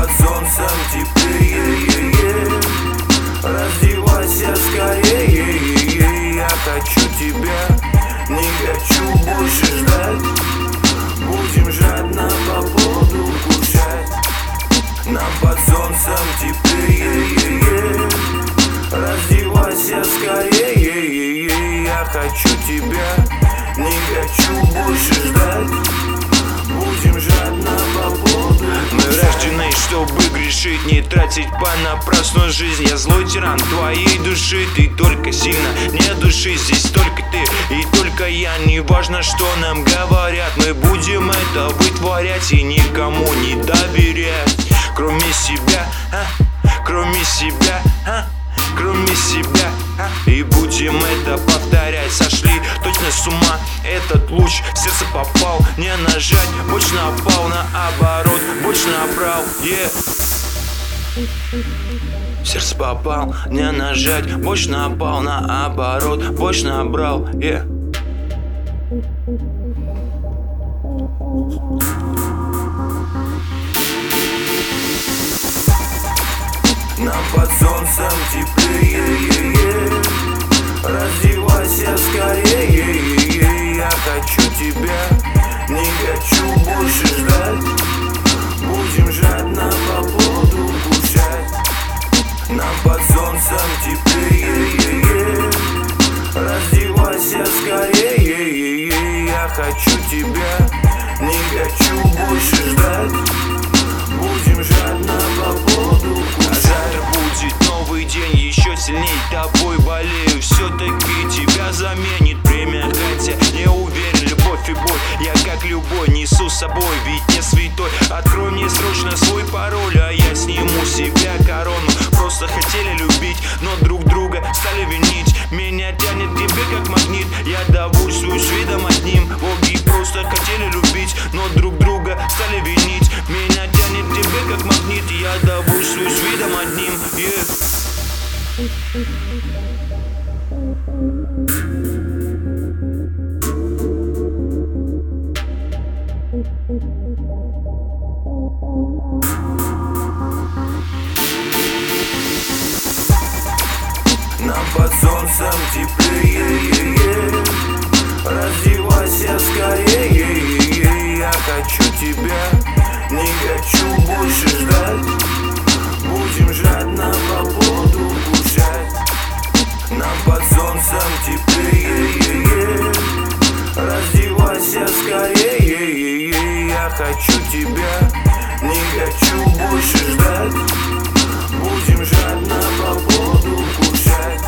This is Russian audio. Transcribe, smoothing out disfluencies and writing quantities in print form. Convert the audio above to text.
под солнцем теплее. Раздевайся скорее, я хочу тебя, не хочу больше ждать. Будем жадно по поводу кушать. Нам под солнцем теплее. Раздевайся скорее, я хочу тебя, не хочу больше ждать. Будем жадно по поводу. Мы рождены, чтобы грешить, не тратить понапрасну жизнь. Я злой тиран твоей души, ты только сильно не души. Здесь только ты и только я, не важно, что нам говорят. Мы будем это вытворять и никому не доверять. Кроме себя, кроме себя, кроме себя, и будем это повторять. Сошли точно с ума, этот луч в сердце попал. Не нажать, больше напал, наоборот, больше набрал, В сердце попал, не нажать, больше напал, наоборот, больше набрал, Нам под солнцем теплее. Раздевайся скорее, я хочу тебя, не хочу больше ждать. Будем жадно по поводу кушать. Нам под солнцем теплее. Раздевайся скорее, я хочу тебя, не хочу больше ждать. Будем жадно по поводу кушать. Завтра будет новый день, еще сильней тобой болею. Все-таки тебя заменит время, хотя не уверен, любовь и боль. Я как любой несу с собой, ведь не святой. Открой мне срочно свой пароль, а я сниму себя корону. Просто хотели любить, но друг друга стали винить. Меня тянет к тебе как магнит, я довольствуюсь видом одним. Боги просто хотели любить, но друг друга стали винить. Меня тянет к тебе как магнит, я довольствуюсь видом одним, Нам под солнцем теплее. Раздевайся скорее, я хочу тебя, не хочу больше ждать. Будем жадно по поводу кушать. Нам под солнцем теплее. Раздевайся скорее, я хочу тебя, не хочу больше ждать. Будем жадно по поводу кушать.